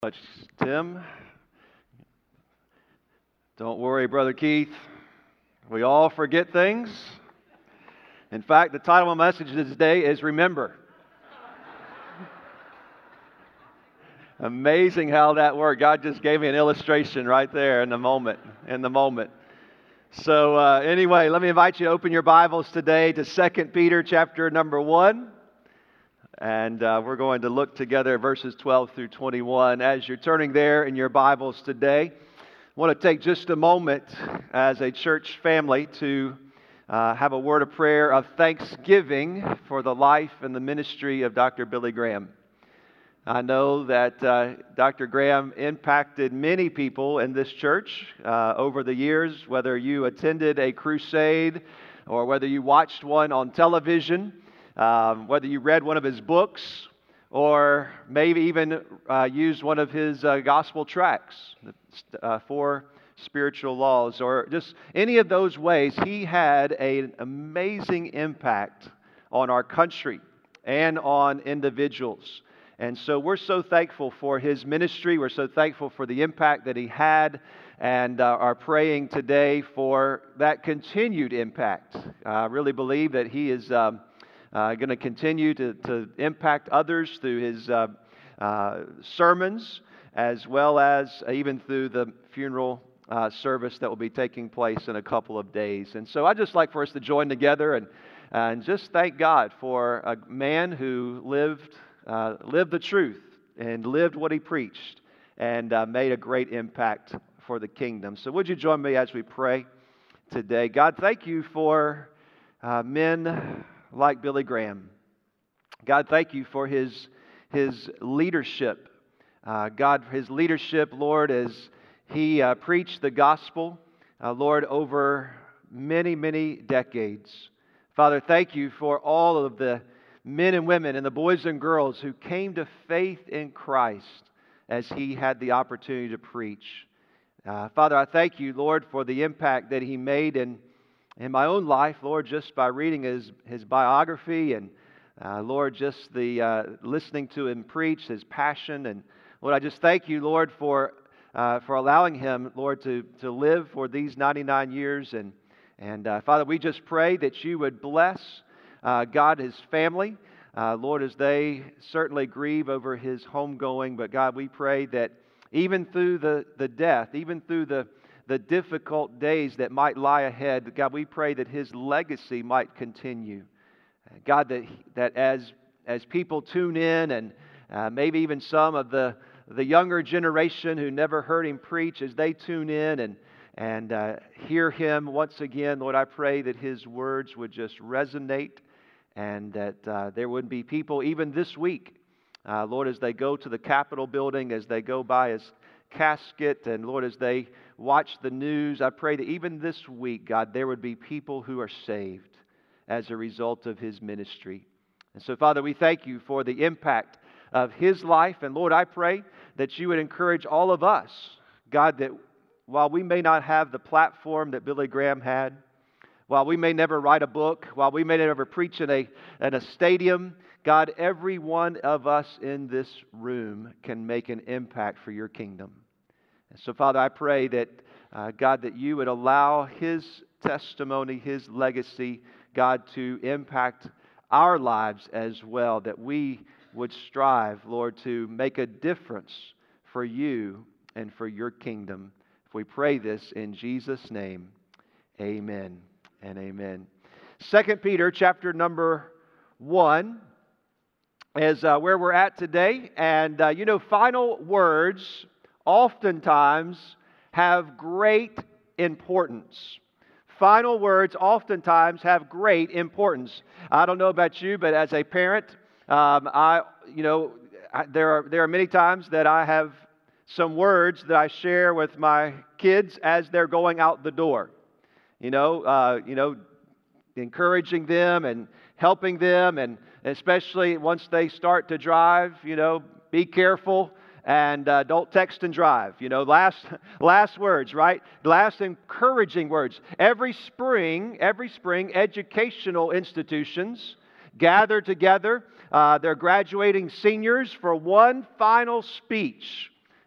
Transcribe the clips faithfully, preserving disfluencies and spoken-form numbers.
Much, Tim. Don't worry, Brother Keith. We all forget things. In fact, the title of my message today is Remember. Amazing how that worked. God just gave me an illustration right there in the moment. In the moment. So uh, anyway, let me invite you to open your Bibles today to Second Peter chapter number one. And uh, we're going to look together at verses twelve through twenty-one. As you're turning there in your Bibles today, I want to take just a moment as a church family to uh, have a word of prayer of thanksgiving for the life and the ministry of Doctor Billy Graham. I know that uh, Doctor Graham impacted many people in this church uh, over the years, whether you attended a crusade or whether you watched one on television. Um, whether you read one of his books or maybe even uh, used one of his uh, gospel tracts, uh, Four Spiritual Laws, or just any of those ways, he had an amazing impact on our country and on individuals. And so we're so thankful for his ministry. We're so thankful for the impact that he had, and uh, are praying today for that continued impact. I really believe that he is Um, Uh, going to continue to, to impact others through his uh, uh, sermons, as well as even through the funeral uh, service that will be taking place in a couple of days. And so I'd just like for us to join together and, and just thank God for a man who lived, uh, lived the truth and lived what he preached and uh, made a great impact for the kingdom. So would you join me as we pray today? God, thank you for uh, men like Billy Graham. God, thank you for his, his leadership. Uh, God, his leadership, Lord, as he uh, preached the gospel, uh, Lord, over many, many decades. Father, thank you for all of the men and women and the boys and girls who came to faith in Christ as he had the opportunity to preach. Uh, Father, I thank you, Lord, for the impact that he made in In my own life, Lord, just by reading his, his biography and, uh, Lord, just the uh, listening to him preach, his passion. And, Lord, I just thank you, Lord, for uh, for allowing him, Lord, to, to live for these ninety-nine years. And, and uh, Father, we just pray that you would bless, uh, God, his family. Uh, Lord, as they certainly grieve over his homegoing. But, God, we pray that even through the, the death, even through the the difficult days that might lie ahead, God, we pray that his legacy might continue. God, that that as as people tune in, and uh, maybe even some of the the younger generation who never heard him preach, as they tune in and and uh, hear him once again, Lord, I pray that his words would just resonate, and that uh, there would be people even this week, uh, Lord, as they go to the Capitol building, as they go by his casket, and Lord, as they watch the news, I pray that even this week, God, there would be people who are saved as a result of his ministry. And so, Father, we thank you for the impact of his life. And Lord, I pray that you would encourage all of us, God, that while we may not have the platform that Billy Graham had, while we may never write a book, while we may never preach in a, in a stadium, God, every one of us in this room can make an impact for your kingdom. And so, Father, I pray that, uh, God, that you would allow his testimony, his legacy, God, to impact our lives as well, that we would strive, Lord, to make a difference for you and for your kingdom. If we pray this in Jesus' name, amen and amen. Second Peter chapter number one is uh, where we're at today. And, uh, you know, final words oftentimes have great importance. Final words oftentimes have great importance. I don't know about you, but as a parent, um, I, you know, I, there are there are many times that I have some words that I share with my kids as they're going out the door. You know, uh, you know, encouraging them and helping them, and especially once they start to drive, you know, be careful. And uh, don't text and drive. You know, last last words, right? Last encouraging words. Every spring, every spring, educational institutions gather together. Uh, they're graduating seniors for one final speech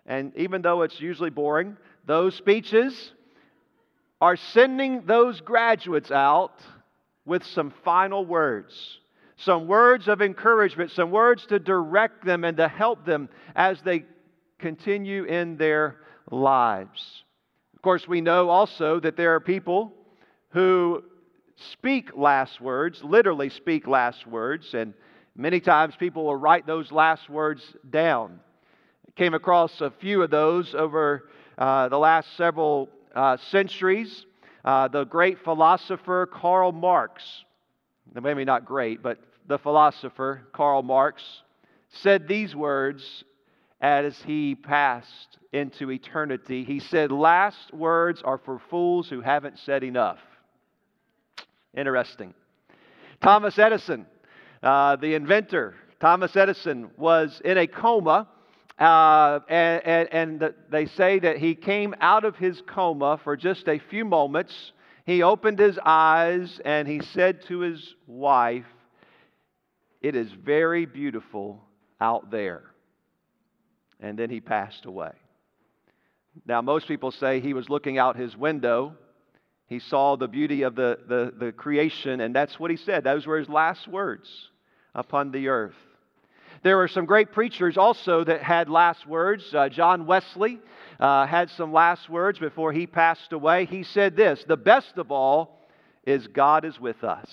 And even though it's usually boring, those speeches are sending those graduates out with some final words, some words of encouragement, some words to direct them and to help them as they continue in their lives. Of course, we know also that there are people who speak last words, literally speak last words, and many times people will write those last words down. I came across a few of those over uh, the last several uh, centuries. Uh, the great philosopher Karl Marx, maybe not great, but the philosopher Karl Marx said these words as he passed into eternity. He said, "Last words are for fools who haven't said enough." Interesting. Thomas Edison, uh, the inventor, Thomas Edison was in a coma, uh, and, and, and they say that he came out of his coma for just a few moments. He opened his eyes and he said to his wife, "It is very beautiful out there." And then he passed away. Now, most people say he was looking out his window. He saw the beauty of the, the, the creation, and that's what he said. Those were his last words upon the earth. There were some great preachers also that had last words. Uh, John Wesley uh, had some last words before he passed away. He said this, "The best of all is God is with us."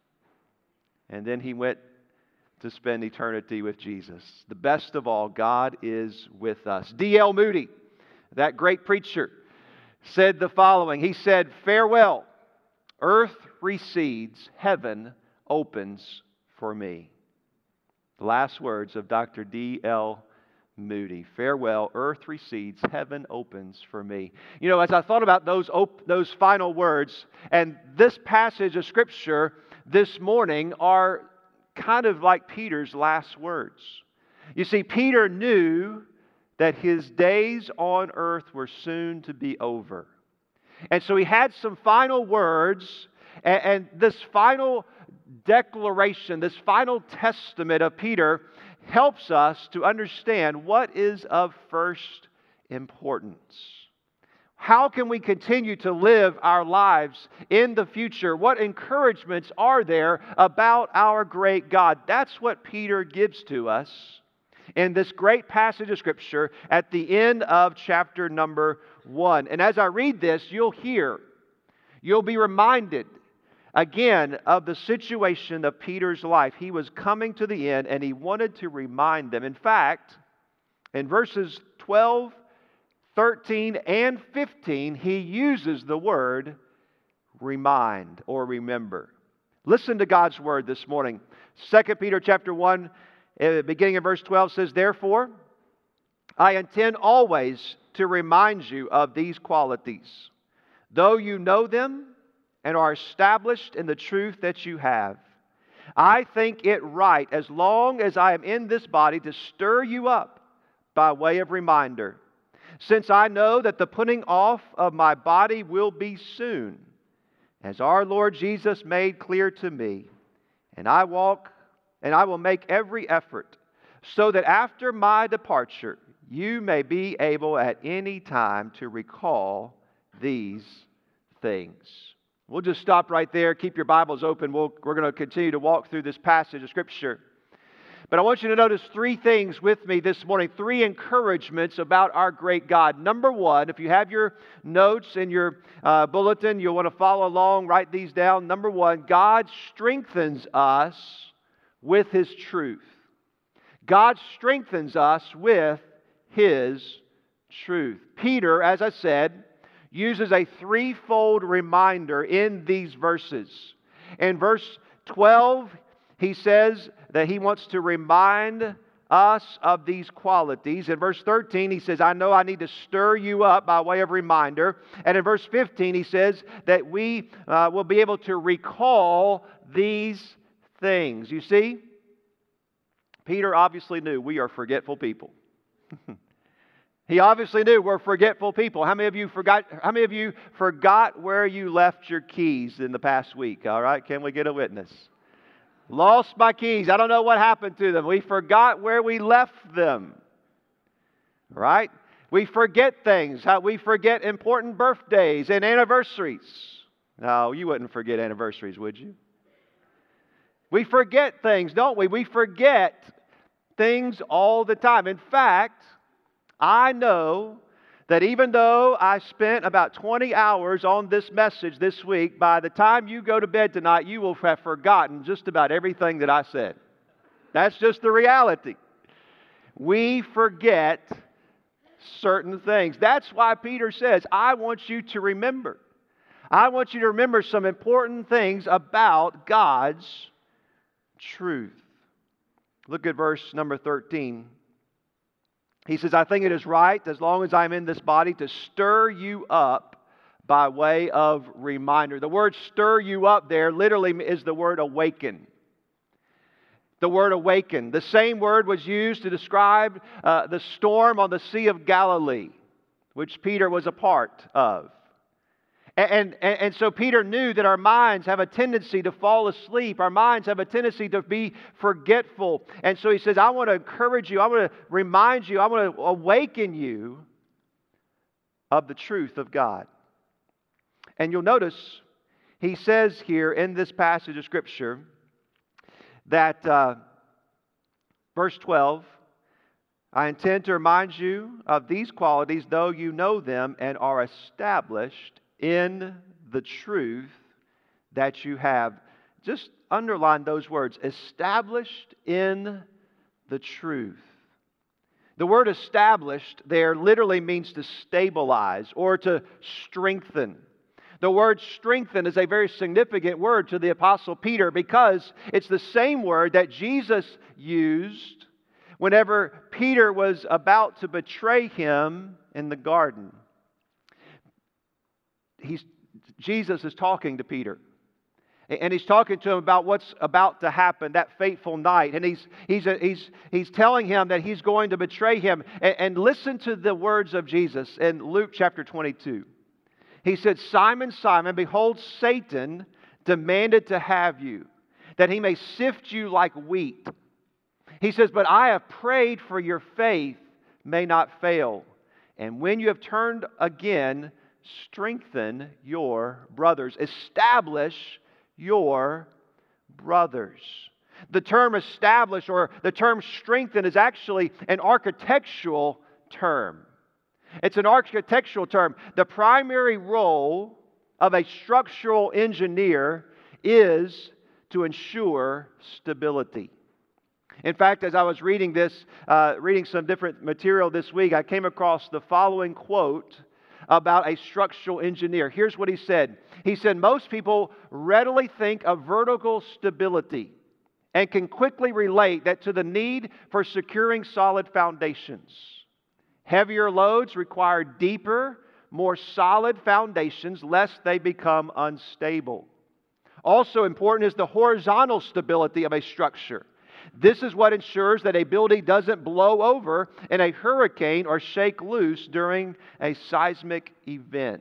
And then he went to spend eternity with Jesus. The best of all, God is with us. D L Moody, that great preacher, said the following. He said, "Farewell, earth recedes, heaven opens for me." The last words of Doctor D L Moody. "Farewell, earth recedes, heaven opens for me." You know, as I thought about those, op- those final words, and this passage of Scripture this morning are kind of like Peter's last words. You see, Peter knew that his days on earth were soon to be over. And so he had some final words, and, and this final declaration, this final testament of Peter helps us to understand what is of first importance. How can we continue to live our lives in the future? What encouragements are there about our great God? That's what Peter gives to us in this great passage of Scripture at the end of chapter number one. And as I read this, you'll hear, you'll be reminded again of the situation of Peter's life. He was coming to the end and he wanted to remind them. In fact, in verses twelve, thirteen, and fifteen, he uses the word remind or remember. Listen to God's word this morning. Second Peter chapter one, beginning in verse twelve says, "Therefore, I intend always to remind you of these qualities, though you know them and are established in the truth that you have. I think it right, as long as I am in this body, to stir you up by way of reminder, since I know that the putting off of my body will be soon, as our Lord Jesus made clear to me. And I walk, and I will make every effort, so that after my departure, you may be able at any time to recall these things." We'll just stop right there. Keep your Bibles open. We'll, we're going to continue to walk through this passage of Scripture. But I want you to notice three things with me this morning, three encouragements about our great God. Number one, if you have your notes in your uh, bulletin, you'll want to follow along, write these down. Number one, God strengthens us with His truth. God strengthens us with His truth. Peter, as I said, uses a threefold reminder in these verses. In verse twelve, he says that he wants to remind us of these qualities. In verse thirteen, he says, "I know I need to stir you up by way of reminder." And in verse fifteen, he says that we uh, will be able to recall these things. You see, Peter obviously knew we are forgetful people. He obviously knew we're forgetful people. How many of you forgot? How many of you forgot where you left your keys in the past week? All right, can we get a witness? Lost my keys. I don't know what happened to them. We forgot where we left them. Right? We forget things. How we forget important birthdays and anniversaries. No, you wouldn't forget anniversaries, would you? We forget things, don't we? We forget things all the time. In fact, I know that even though I spent about twenty hours on this message this week, by the time you go to bed tonight, you will have forgotten just about everything that I said. That's just the reality. We forget certain things. That's why Peter says, I want you to remember. I want you to remember some important things about God's truth. Look at verse number thirteen. He says, I think it is right, as long as I'm in this body, to stir you up by way of reminder. The word stir you up there literally is the word awaken. The word awaken. The same word was used to describe uh, the storm on the Sea of Galilee, which Peter was a part of. And, and, and so Peter knew that our minds have a tendency to fall asleep. Our minds have a tendency to be forgetful. And so he says, I want to encourage you. I want to remind you. I want to awaken you of the truth of God. And you'll notice he says here in this passage of Scripture that uh, verse twelve, I intend to remind you of these qualities, though you know them and are established in the truth that you have. Just underline those words, established in the truth. The word established there literally means to stabilize or to strengthen. The word strengthen is a very significant word to the Apostle Peter because it's the same word that Jesus used whenever Peter was about to betray Him in the garden. He's, Jesus is talking to Peter. And He's talking to him about what's about to happen that fateful night. And He's, he's, he's, he's telling him that He's going to betray him. And, and listen to the words of Jesus in Luke chapter twenty-two. He said, Simon, Simon, behold, Satan demanded to have you, that he may sift you like wheat. He says, but I have prayed for your faith may not fail. And when you have turned again, strengthen your brothers. Establish your brothers. The term establish or the term strengthen is actually an architectural term. It's an architectural term. The primary role of a structural engineer is to ensure stability. In fact, as I was reading this, uh, reading some different material this week, I came across the following quote about a structural engineer. Here's what he said. He said, most people readily think of vertical stability and can quickly relate that to the need for securing solid foundations. Heavier loads require deeper, more solid foundations, lest they become unstable. Also important is the horizontal stability of a structure. This is what ensures that a building doesn't blow over in a hurricane or shake loose during a seismic event.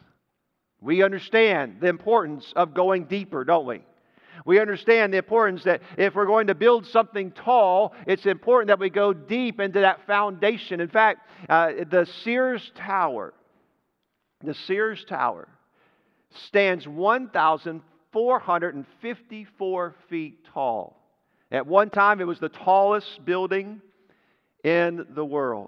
We understand the importance of going deeper, don't we? We understand the importance that if we're going to build something tall, it's important that we go deep into that foundation. In fact, uh, the Sears Tower, the Sears Tower stands one thousand four hundred fifty-four feet tall. At one time, it was the tallest building in the world.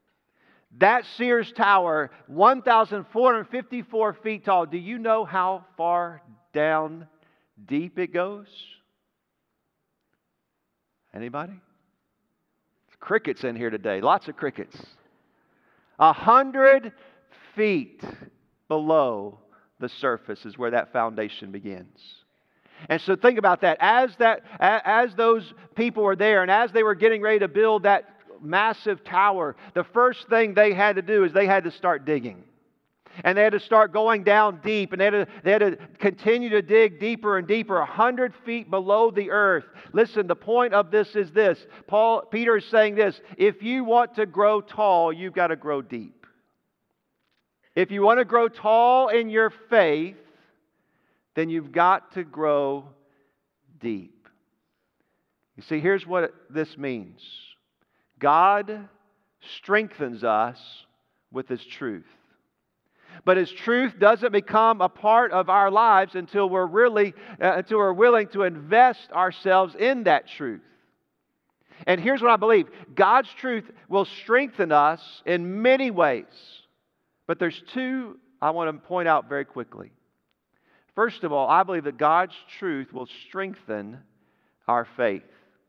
That Sears Tower, one thousand four hundred fifty-four feet tall. Do you know how far down deep it goes? Anybody? Crickets in here today. Lots of crickets. A hundred feet below the surface is where that foundation begins. And so think about that. As that, as those people were there, and as they were getting ready to build that massive tower, the first thing they had to do is they had to start digging. And they had to start going down deep, and they had to, they had to continue to dig deeper and deeper, a hundred feet below the earth. Listen, the point of this is this. Paul, Peter is saying this: if you want to grow tall, you've got to grow deep. If you want to grow tall in your faith, then you've got to grow deep. You see, here's what this means. God strengthens us with His truth. But His truth doesn't become a part of our lives until we're really, uh, until we're willing to invest ourselves in that truth. And here's what I believe. God's truth will strengthen us in many ways. But there's two I want to point out very quickly. First of all, I believe that God's truth will strengthen our faith.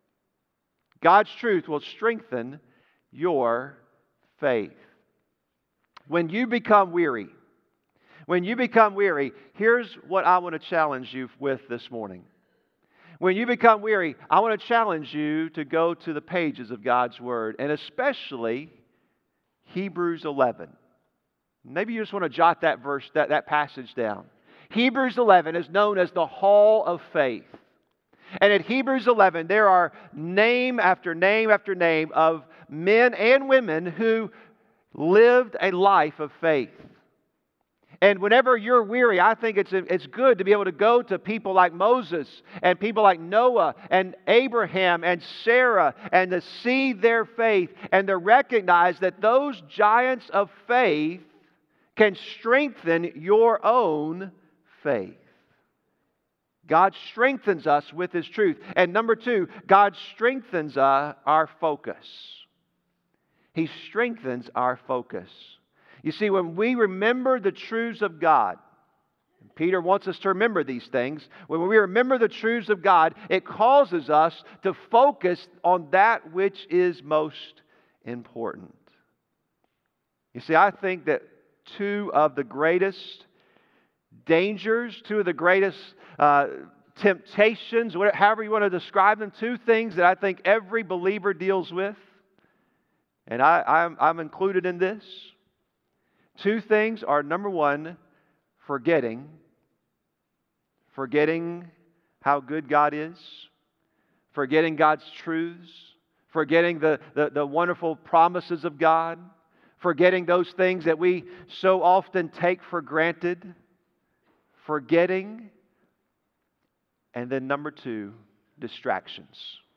God's truth will strengthen your faith. When you become weary, when you become weary, here's what I want to challenge you with this morning. When you become weary, I want to challenge you to go to the pages of God's Word, and especially Hebrews eleven. Maybe you just want to jot that verse, that, that passage down. Hebrews eleven is known as the Hall of Faith. And at Hebrews eleven, there are name after name after name of men and women who lived a life of faith. And whenever you're weary, I think it's, it's good to be able to go to people like Moses and people like Noah and Abraham and Sarah and to see their faith and to recognize that those giants of faith can strengthen your own faith. God strengthens us with His truth. And number two, God strengthens uh, our focus. He strengthens our focus. You see, when we remember the truths of God, and Peter wants us to remember these things, when we remember the truths of God, it causes us to focus on that which is most important. You see, I think that two of the greatest dangers, two of the greatest uh, temptations, whatever, however you want to describe them, two things that I think every believer deals with, and I, I'm, I'm included in this. Two things are, number one, forgetting. Forgetting how good God is. Forgetting God's truths. Forgetting the, the, the wonderful promises of God. Forgetting those things that we so often take for granted. Forgetting. And then number two, distractions.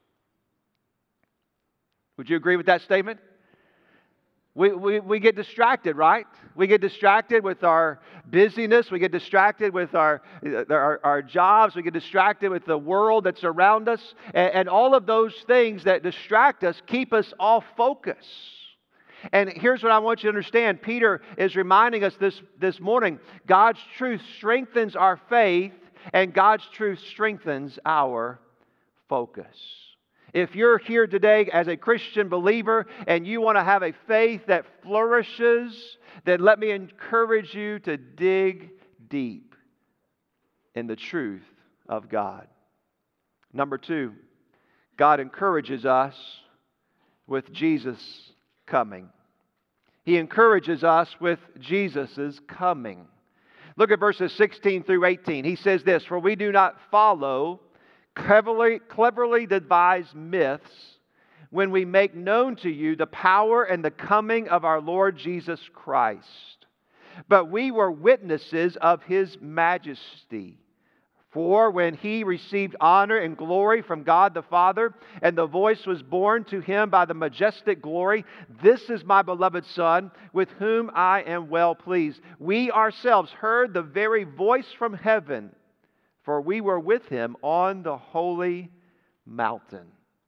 Would you agree with that statement? We, we, we get distracted, right? We get distracted with our busyness. We get distracted with our, our, our jobs. We get distracted with the world that's around us. And, and all of those things that distract us keep us off focus. And here's what I want you to understand. Peter is reminding us this, this morning. God's truth strengthens our faith, and God's truth strengthens our focus. If you're here today as a Christian believer and you want to have a faith that flourishes, then let me encourage you to dig deep in the truth of God. Number two, God encourages us with Jesus coming. He encourages us with Jesus' coming. Look at verses sixteen through eighteen. He says this, "For we do not follow Cleverly, cleverly devised myths when we make known to you the power and the coming of our Lord Jesus Christ. But we were witnesses of His majesty. For when He received honor and glory from God the Father, and the voice was borne to Him by the majestic glory, 'This is my beloved Son, with whom I am well pleased.' We ourselves heard the very voice from heaven, for we were with Him on the holy mountain."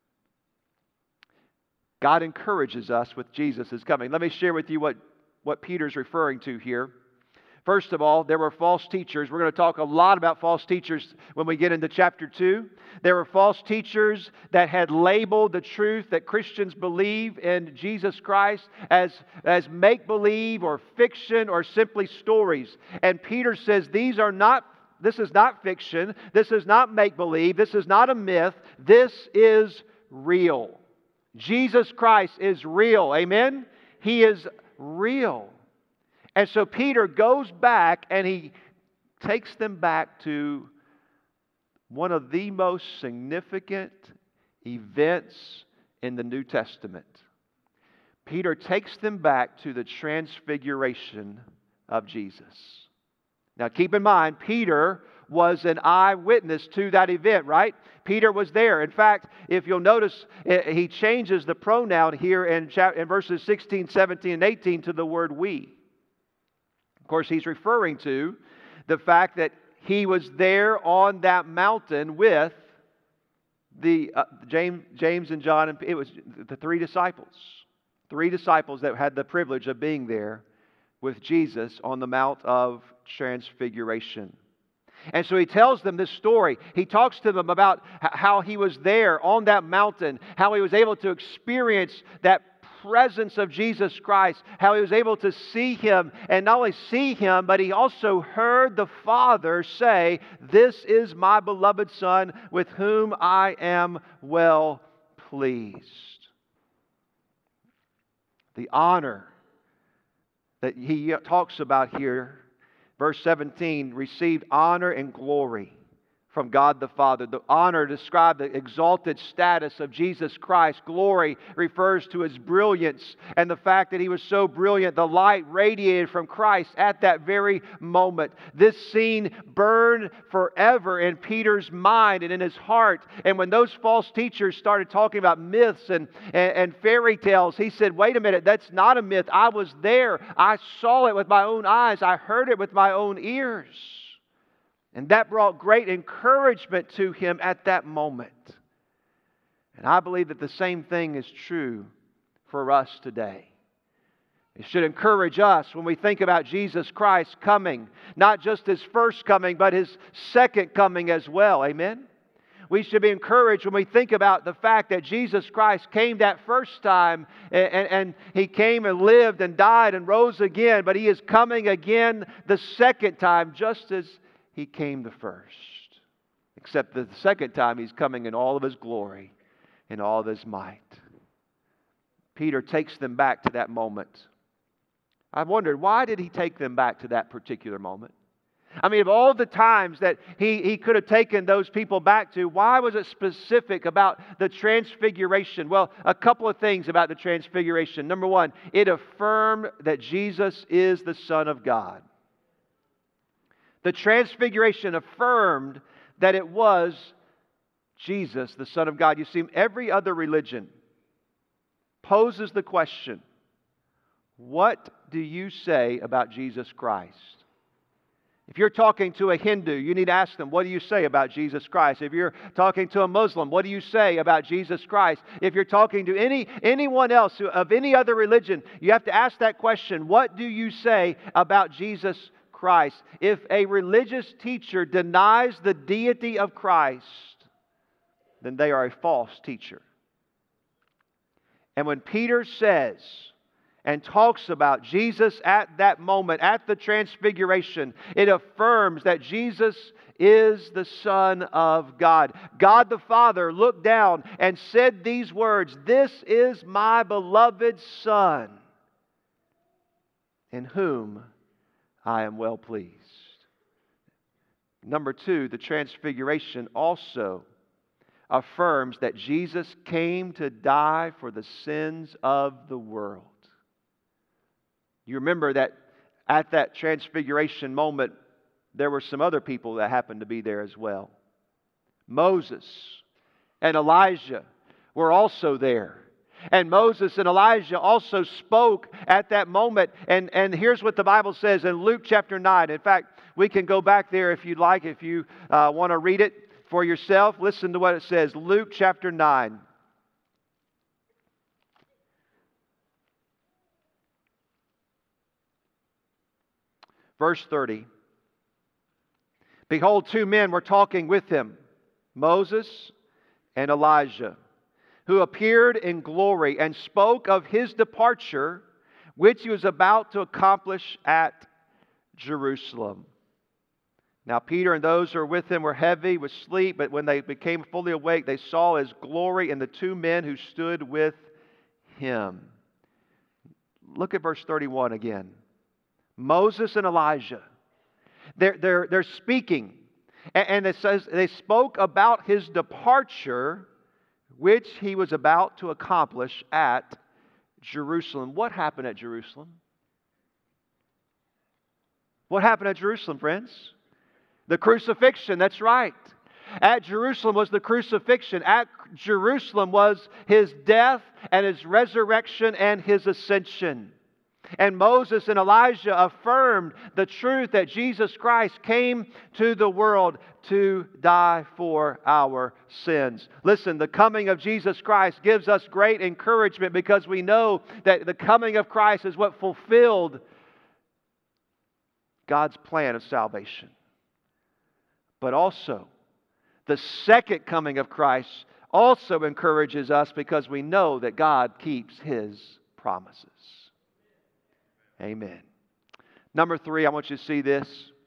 God encourages us with Jesus' coming. Let me share with you what, what Peter's referring to here. First of all, there were false teachers. We're going to talk a lot about false teachers when we get into chapter two. There were false teachers that had labeled the truth that Christians believe in Jesus Christ as, as make-believe or fiction or simply stories. And Peter says these are not This is not fiction. This is not make-believe. This is not a myth. This is real. Jesus Christ is real. Amen? He is real. And so Peter goes back and he takes them back to one of the most significant events in the New Testament. Peter takes them back to the transfiguration of Jesus. Now keep in mind, Peter was an eyewitness to that event, right? Peter was there. In fact, if you'll notice, he changes the pronoun here in, in verses sixteen, seventeen, and eighteen to the word we. Of course, he's referring to the fact that he was there on that mountain with the uh, James, James and John, and it was the three disciples. Three disciples that had the privilege of being there with Jesus on the Mount of Transfiguration. And so he tells them this story. He talks to them about how he was there on that mountain, how he was able to experience that presence of Jesus Christ, how he was able to see Him, and not only see Him, but he also heard the Father say, "This is my beloved Son, with whom I am well pleased." The honor that he talks about here, verse seventeen, received honor and glory from God the Father. The honor described the exalted status of Jesus Christ. Glory refers to His brilliance and the fact that He was so brilliant. The light radiated from Christ at that very moment. This scene burned forever in Peter's mind and in his heart. And when those false teachers started talking about myths and, and, and fairy tales, he said, wait a minute, that's not a myth. I was there. I saw it with my own eyes. I heard it with my own ears. And that brought great encouragement to him at that moment. And I believe that the same thing is true for us today. It should encourage us when we think about Jesus Christ coming, not just His first coming, but His second coming as well. Amen? We should be encouraged when we think about the fact that Jesus Christ came that first time and, and, and He came and lived and died and rose again, but He is coming again the second time, just as He came the first. Except that the second time He's coming in all of His glory, in all of His might. Peter takes them back to that moment. I wondered, why did he take them back to that particular moment? I mean, of all the times that he, he could have taken those people back to, why was it specific about the transfiguration? Well, a couple of things about the transfiguration. Number one, it affirmed that Jesus is the Son of God. The transfiguration affirmed that it was Jesus, the Son of God. You see, every other religion poses the question, what do you say about Jesus Christ? If you're talking to a Hindu, you need to ask them, what do you say about Jesus Christ? If you're talking to a Muslim, what do you say about Jesus Christ? If you're talking to any anyone else who, of any other religion, you have to ask that question, what do you say about Jesus Christ? Christ. If a religious teacher denies the deity of Christ, then they are a false teacher. And when Peter says and talks about Jesus at that moment, at the transfiguration, it affirms that Jesus is the Son of God. God the Father looked down and said these words, "This is my beloved Son, in whom I am well pleased." Number two, the transfiguration also affirms that Jesus came to die for the sins of the world. You remember that at that transfiguration moment, there were some other people that happened to be there as well. Moses and Elijah were also there. And Moses and Elijah also spoke at that moment. And, and here's what the Bible says in Luke chapter nine. In fact, we can go back there if you'd like, if you uh, want to read it for yourself. Listen to what it says. Luke chapter nine. Verse thirty. Behold, two men were talking with him, Moses and Elijah, who appeared in glory and spoke of His departure, which He was about to accomplish at Jerusalem. Now Peter and those who were with him were heavy with sleep, but when they became fully awake, they saw His glory and the two men who stood with Him. Look at verse thirty-one again. Moses and Elijah. They're, they're, they're speaking. And, and it says they spoke about His departure, which He was about to accomplish at Jerusalem. What happened at Jerusalem? What happened at Jerusalem, friends? The crucifixion, that's right. At Jerusalem was the crucifixion. At Jerusalem was His death and His resurrection and His ascension. And Moses and Elijah affirmed the truth that Jesus Christ came to the world to die for our sins. Listen, the coming of Jesus Christ gives us great encouragement because we know that the coming of Christ is what fulfilled God's plan of salvation. But also, the second coming of Christ also encourages us because we know that God keeps His promises. Amen. Number three, I want you to see this.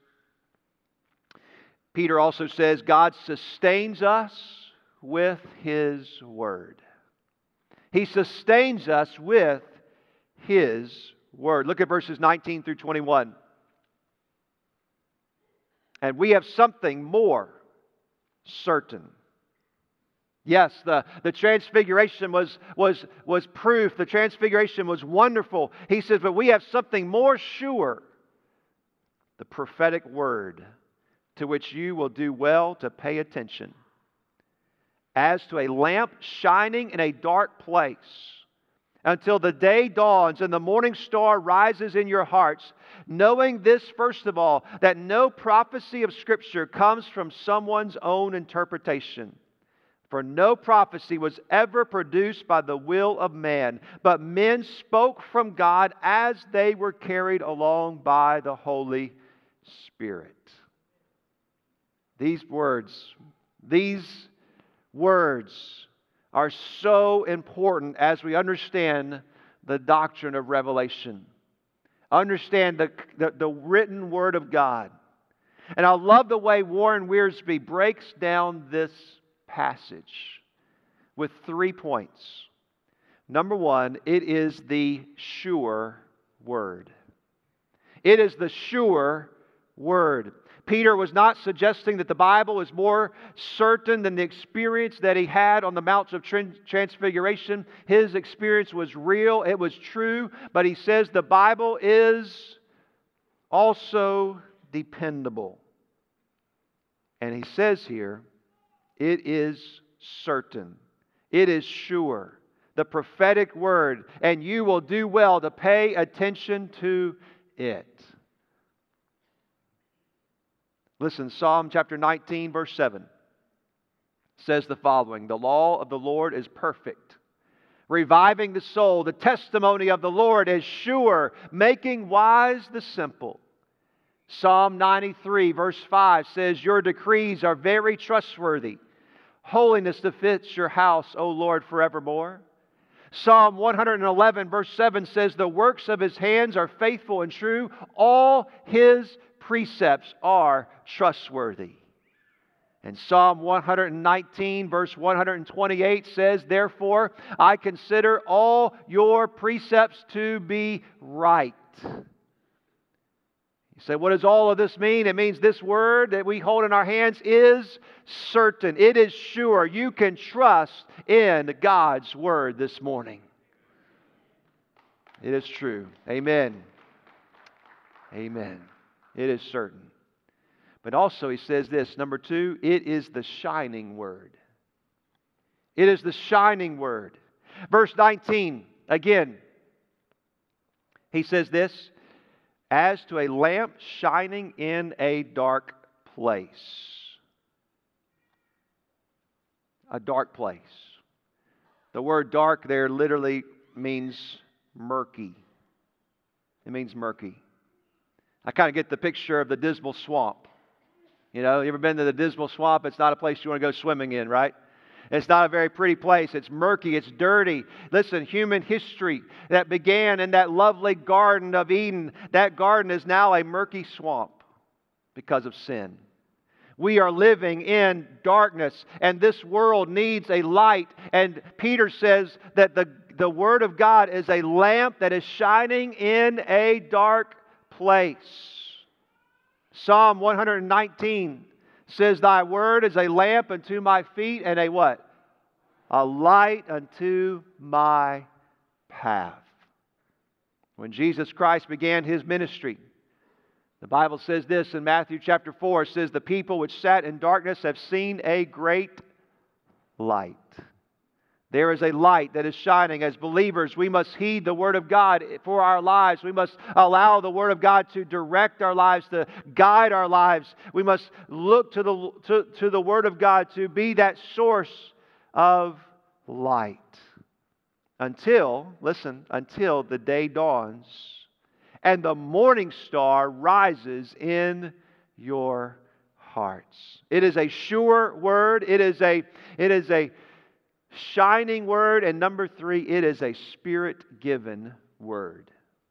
Peter also says God sustains us with His Word. He sustains us with His Word. Look at verses nineteen through twenty-one. And we have something more certain. Yes, the, the transfiguration was, was, was proof. The transfiguration was wonderful. He says, but we have something more sure. The prophetic word to which you will do well to pay attention. As to a lamp shining in a dark place, until the day dawns and the morning star rises in your hearts, knowing this, first of all, that no prophecy of Scripture comes from someone's own interpretation. For no prophecy was ever produced by the will of man, but men spoke from God as they were carried along by the Holy Spirit. These words, these words are so important as we understand the doctrine of revelation. Understand the, the, the written Word of God. And I love the way Warren Wiersbe breaks down this passage with three points. Number one, it is the sure word. It is the sure word. Peter was not suggesting that the Bible is more certain than the experience that he had on the Mount of Transfiguration. His experience was real, it was true, but he says the Bible is also dependable. And he says here, it is certain. It is sure. The prophetic word. And you will do well to pay attention to it. Listen, Psalm chapter nineteen, verse seven says the following. The law of the Lord is perfect, reviving the soul. The testimony of the Lord is sure, making wise the simple. Psalm ninety-three, verse five says, your decrees are very trustworthy. Holiness befits your house, O Lord, forevermore. Psalm one eleven, verse seven says, the works of His hands are faithful and true. All His precepts are trustworthy. And Psalm one nineteen, verse one twenty-eight says, therefore, I consider all your precepts to be right. You say, what does all of this mean? It means this word that we hold in our hands is certain. It is sure. You can trust in God's word this morning. It is true. Amen. Amen. It is certain. But also he says this, number two, it is the shining word. It is the shining word. Verse nineteen, again, he says this, as to a lamp shining in a dark place. A dark place. The word dark there literally means murky. It means murky. I kind of get the picture of the Dismal Swamp. You know, you ever been to the Dismal Swamp? It's not a place you want to go swimming in, right? It's not a very pretty place. It's murky. It's dirty. Listen, human history that began in that lovely Garden of Eden, that garden is now a murky swamp because of sin. We are living in darkness, and this world needs a light. And Peter says that the, the Word of God is a lamp that is shining in a dark place. Psalm one nineteen says, thy word is a lamp unto my feet and a what? A light unto my path. When Jesus Christ began His ministry, The Bible says this in Matthew chapter four. It says, the people which sat in darkness have seen a great light. There is a light that is shining. As believers, we must heed the Word of God for our lives. We must allow the Word of God to direct our lives, to guide our lives. We must look to the, to, to the Word of God to be that source of light. Until, listen, until the day dawns and the morning star rises in your hearts. It is a sure word. It is a, it is a shining word. And number three, it is a Spirit-given word.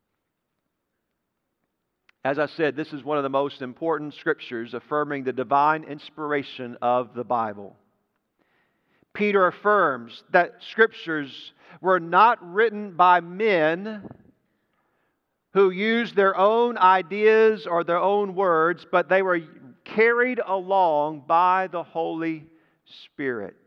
As I said, this is one of the most important scriptures affirming the divine inspiration of the Bible. Peter affirms that scriptures were not written by men who used their own ideas or their own words, but they were carried along by the Holy Spirit.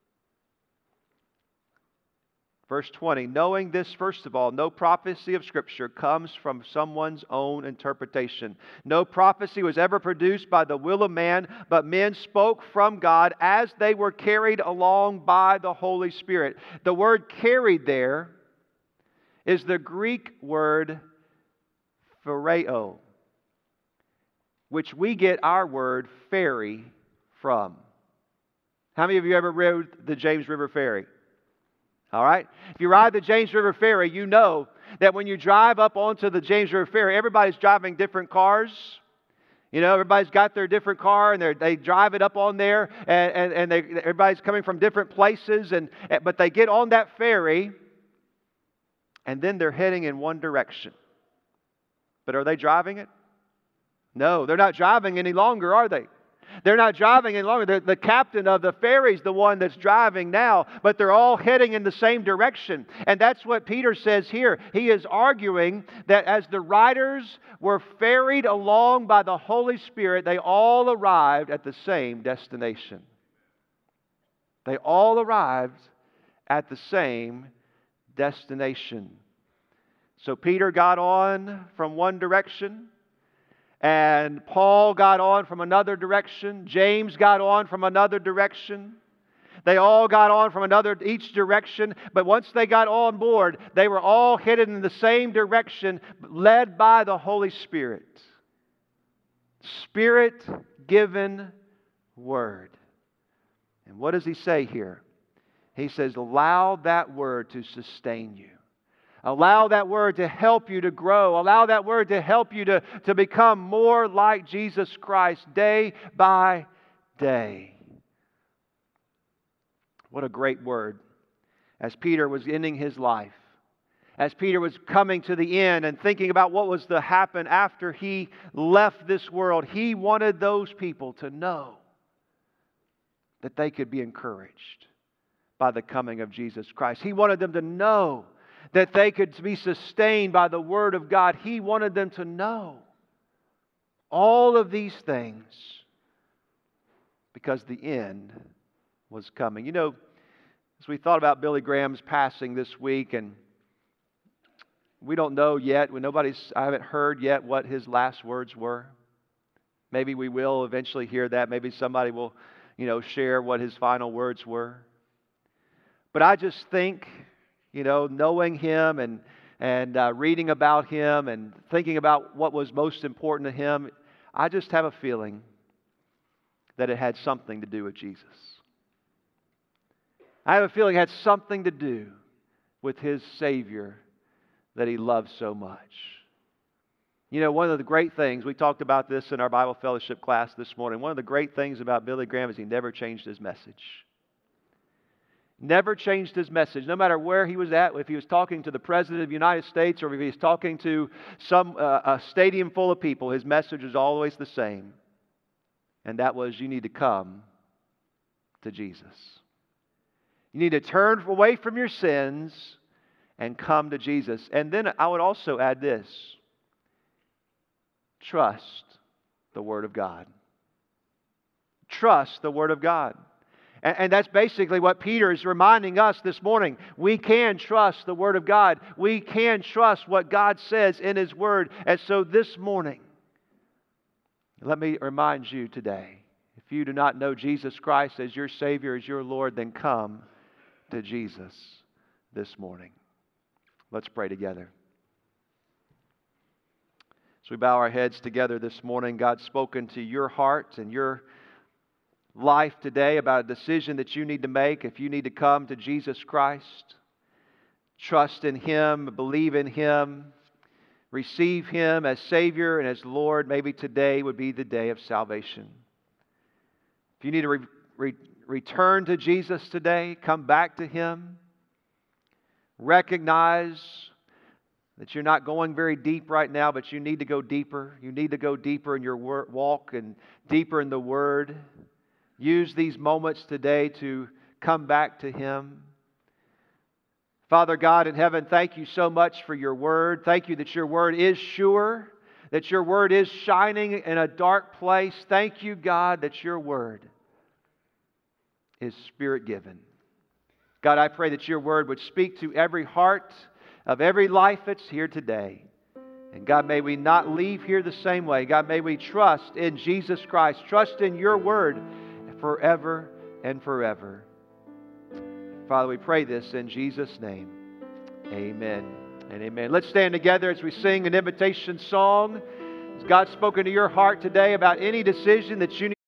Verse twenty, knowing this, first of all, no prophecy of Scripture comes from someone's own interpretation. No prophecy was ever produced by the will of man, but men spoke from God as they were carried along by the Holy Spirit. The word carried there is the Greek word phaireo, which we get our word ferry from. How many of you ever rode the James River Ferry? All right? If you ride the James River Ferry, you know that when you drive up onto the James River Ferry, everybody's driving different cars. You know, everybody's got their different car, and they drive it up on there, and, and, and they, everybody's coming from different places, and but they get on that ferry, and then they're heading in one direction. But are they driving it? No, they're not driving any longer, are they? They're not driving any longer. The, the captain of the ferry is the one that's driving now, but they're all heading in the same direction. And that's what Peter says here. He is arguing that as the riders were ferried along by the Holy Spirit, they all arrived at the same destination. They all arrived at the same destination. So Peter got on from one direction, and Paul got on from another direction. James got on from another direction. They all got on from another, each direction. But once they got on board, they were all headed in the same direction, led by the Holy Spirit. Spirit-given word. And what does he say here? He says, allow that word to sustain you. Allow that word to help you to grow. Allow that word to help you to, to become more like Jesus Christ day by day. What a great word. As Peter was ending his life, as Peter was coming to the end and thinking about what was to happen after he left this world, he wanted those people to know that they could be encouraged by the coming of Jesus Christ. He wanted them to know that they could be sustained by the Word of God. He wanted them to know all of these things because the end was coming. You know, as we thought about Billy Graham's passing this week, and we don't know yet, when nobody's, I haven't heard yet what his last words were. Maybe we will eventually hear that. Maybe somebody will, you know, share what his final words were. But I just think, you know, knowing him and and uh, reading about him and thinking about what was most important to him, I just have a feeling that it had something to do with Jesus. I have a feeling it had something to do with his Savior that he loved so much. You know, one of the great things, we talked about this in our Bible fellowship class this morning, one of the great things about Billy Graham is he never changed his message. Never changed his message, no matter where he was at. If he was talking to the President of the United States or if he was talking to some uh, a stadium full of people, his message was always the same. And that was, you need to come to Jesus. You need to turn away from your sins and come to Jesus. And then I would also add this. Trust the Word of God. Trust the Word of God. And that's basically what Peter is reminding us this morning. We can trust the Word of God. We can trust what God says in His Word. And so this morning, Let me remind you today, if you do not know Jesus Christ as your Savior, as your Lord, then come to Jesus this morning. Let's pray together. As we bow our heads together this morning, God's spoken to your heart and your life today about a decision that you need to make. If you need to come to Jesus Christ, trust in Him, believe in Him, receive Him as Savior and as Lord, maybe today would be the day of salvation. If you need to re- re- return to Jesus today, come back to Him, recognize that you're not going very deep right now, but you need to go deeper. You need to go deeper in your wor- walk and deeper in the Word. Use these moments today to come back to Him. Father God in heaven, thank you so much for your Word. Thank you that your Word is sure, that your Word is shining in a dark place. Thank you, God, that your Word is Spirit-given. God, I pray that your Word would speak to every heart of every life that's here today. And God, may we not leave here the same way. God, may we trust in Jesus Christ, trust in your Word forever and forever. Father, we pray this in Jesus' name. Amen and amen. Let's stand together as we sing an invitation song. Has God spoken to your heart today about any decision that you need?